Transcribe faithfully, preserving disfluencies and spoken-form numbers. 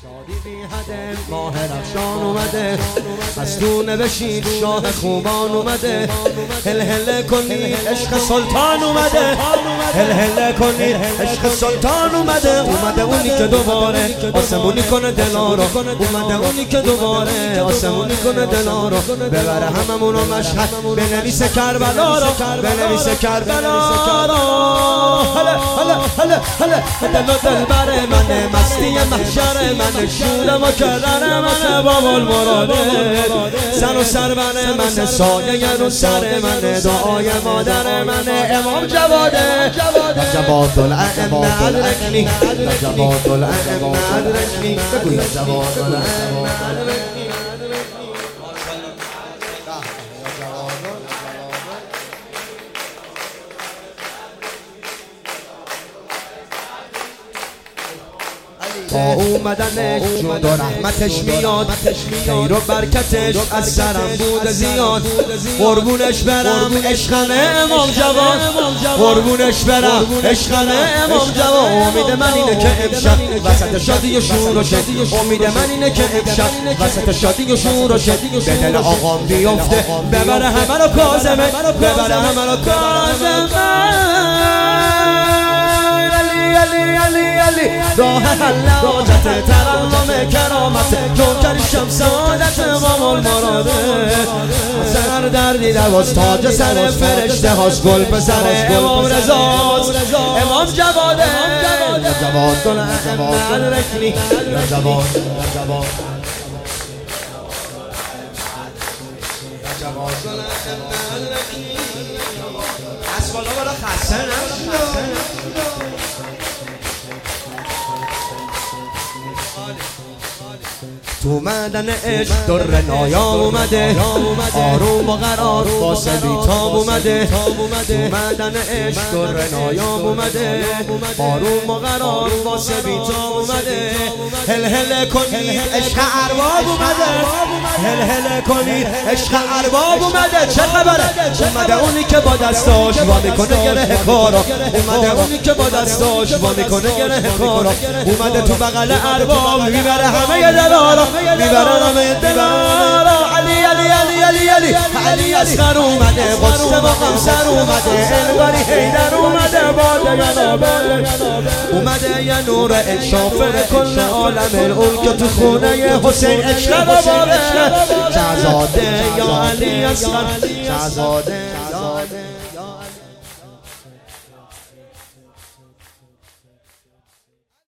شادی بی حده ماه رخشان اومده، از تو نوشید شاه خوبان اومده. هل هل کنید عشق سلطان اومده، هل هل کنید عشق سلطان اومده. اومده اونی که دوباره آسمونی کنه دلا رو، اومده اونی که دوباره آسمونی کنه دلا رو. ببره هممون رو مشهد، بنویسه کربلا رو، بنویسه کربلا رو. هله هله هله هله دل و دل بر منه، مستی محشر منه، شور و کرر منه، باب المراده سر و سر منه منه، سایه رو سر منه، دعای مادر منه. امام جواده جواد الائمه ادرکنی، جواد الائمه ادرکنی، بگوی جواد الائمه ادرکنی. با اومدنش جود و رحمتش میاد، خیر و برکتش از سرم بود زیاد. قربونش برم عشقم امام جواد، قربونش برم عشقم امام جواد. امید من اینه که امشب وسط شادی و شور و شد، امید من اینه که امشب وسط شادی و شور و شد، به دل آقام بیفته، ببره همه رو کاظمه، ببره همه رو کاظمه. راه حلاجت ترنم کرامت، جوکر شمس سعادت امام المراده. سر دردی دواز تاج سر فرشته هاست، گل به سر امام رضاست، امام جواده جواد الائمه ادرکنی، جواد جواد جواد الائمه ادرکنی. از بالا بالا خسته نشو. تو اومدن عشق در نایا اومده، آروم و قرار واسه بیتاب اومده. تو اومدن عشق در نایا اومده، آروم و قرار واسه بیتاب اومده. هل هل کنید عشق ارباب اومده، هل هل کنید عشق ارباب اومده. چه خبره؟ اومده اونی که با دستاش وا میکنه گره کارا، اومده اونی که با دستاش وا میکنه گره کارا. اومده تو بغل ارباب میبره همه دلارا، میبره همه دلارا. علی علی علی علی علی علی اصغر اومده، قدس با قمصر اومده، انواری حیدر اومده، با جنابه اومده. یه نور انشاف کل عالم، اون که تو خونه حسین عشق بابه. شهزاده یا علی اصغر، شهزاده